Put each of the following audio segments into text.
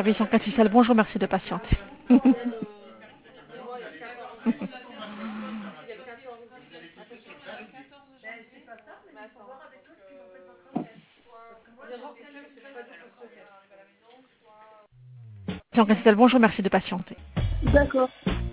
Service en Cassicelle, bonjour, merci de patienter. En Cassicelle, bonjour, merci de patienter. D'accord.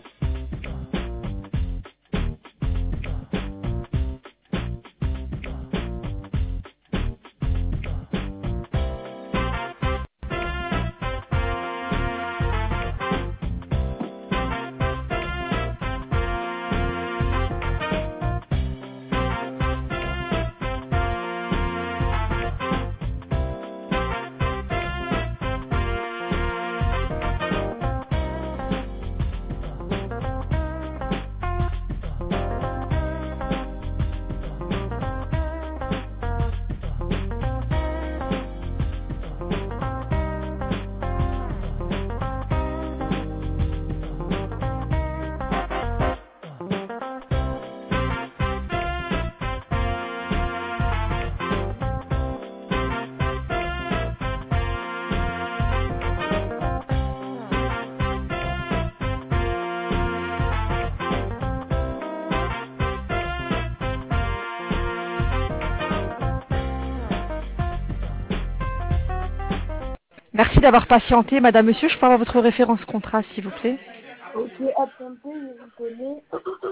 Merci d'avoir patienté, madame, monsieur, je peux avoir votre référence contrat, s'il vous plaît? Ok, attendez, je vous connais.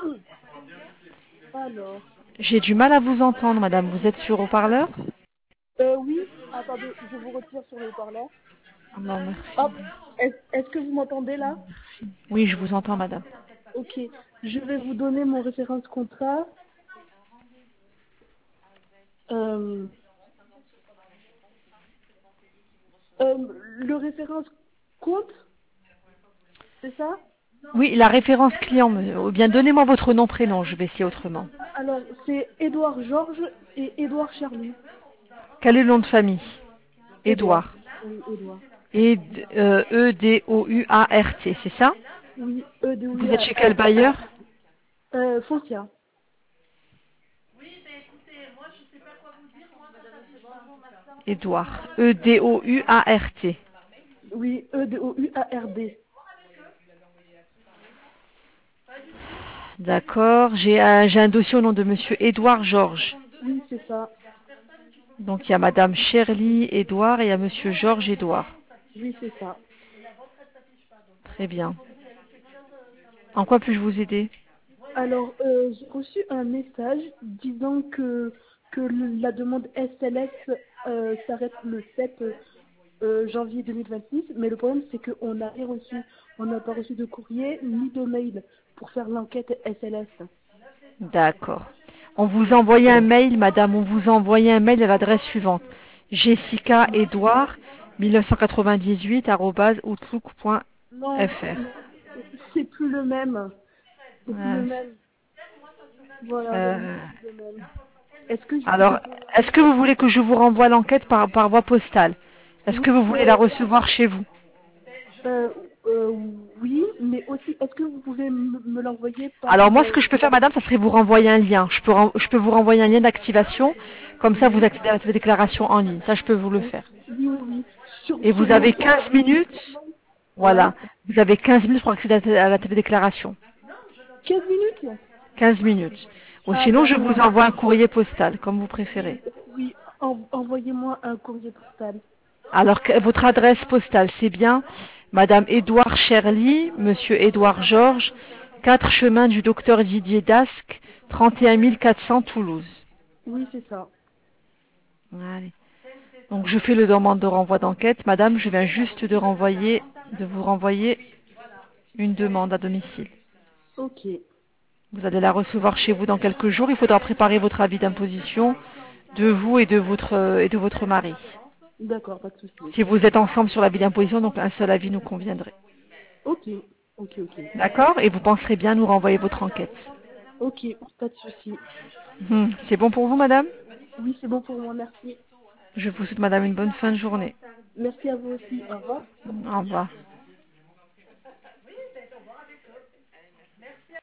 Alors, J'ai du mal à vous entendre, madame, vous êtes sur haut-parleur? oui, attendez, je vous retire sur le haut-parleur. Non, merci. Hop, est-ce que vous m'entendez là? Oui, je vous entends, madame. Ok, je vais vous donner mon référence contrat. Euh, le référence compte, c'est ça? Oui, la référence client, ou bien donnez-moi votre nom, prénom, je vais essayer autrement. Alors, c'est Édouard Georges et Édouard Charlie. Quel est le nom de famille? Édouard. Édouard. Oui, Édouard. E-D-O-U-A-R-T, c'est ça? Oui, Vous êtes E-D-O-U-A. chez quel bailleur? Foncia. Édouard. E-D-O-U-A-R-T. Oui, E-D-O-U-A-R-D. D'accord. J'ai un dossier au nom de monsieur Édouard Georges. Oui, c'est ça. Donc il y a madame Shirley Édouard et il y a monsieur Georges Édouard. Oui, c'est ça. Très bien. En quoi puis-je vous aider? Alors, j'ai reçu un message disant que la demande SLS s'arrête le 7 janvier 2026, mais le problème c'est qu'on n'a rien reçu. On n'a pas reçu de courrier ni de mail pour faire l'enquête SLS. D'accord. On vous a Oui. envoyé un mail, madame, on vous a envoyé un mail à l'adresse suivante. Jessica Édouard 1998@outlook.fr. Non, non, c'est plus le même. C'est plus le Ouais. même. Voilà, vraiment, Euh, c'est plus le même. Est-ce que je alors, peux... est-ce que vous voulez que je vous renvoie l'enquête par voie postale? Est-ce que Oui, vous voulez la recevoir chez vous? euh, euh, oui, mais aussi, est-ce que vous pouvez me l'envoyer par... Alors moi, ce que je peux faire, madame, ça serait vous renvoyer un lien. Je peux vous renvoyer un lien d'activation. Comme ça, vous Oui, accédez à la déclaration en ligne. Ça, je peux vous le oui, faire. oui, oui. Et Sur vous mon avez compte 15 minutes. uniquement. Ouais. Voilà. Vous avez 15 minutes pour accéder à la télédéclaration. 15 minutes? 15 minutes. Ou Ah, sinon, je d'accord. vous envoie un courrier postal, comme vous préférez. Oui, oui. Envoyez-moi un courrier postal. Alors, votre adresse postale, c'est bien Madame Édouard Cherly, Monsieur Édouard Georges, 4 chemin du docteur Didier Dasque, 31 400 Toulouse. Oui, c'est ça. Allez. Donc, je fais le demande de renvoi d'enquête. Madame, je viens juste de vous renvoyer une demande à domicile. Ok. Vous allez la recevoir chez vous dans quelques jours. Il faudra préparer votre avis d'imposition de vous et de votre mari. D'accord, pas de souci. Si vous êtes ensemble sur l'avis d'imposition, donc un seul avis nous conviendrait. Ok. Ok, ok. D'accord? Et vous penserez bien nous renvoyer votre enquête. Ok, pas de souci. C'est bon pour vous, madame? Oui, c'est bon pour moi, merci. Je vous souhaite, madame, une bonne fin de journée. Merci à vous aussi. Au revoir. Au revoir.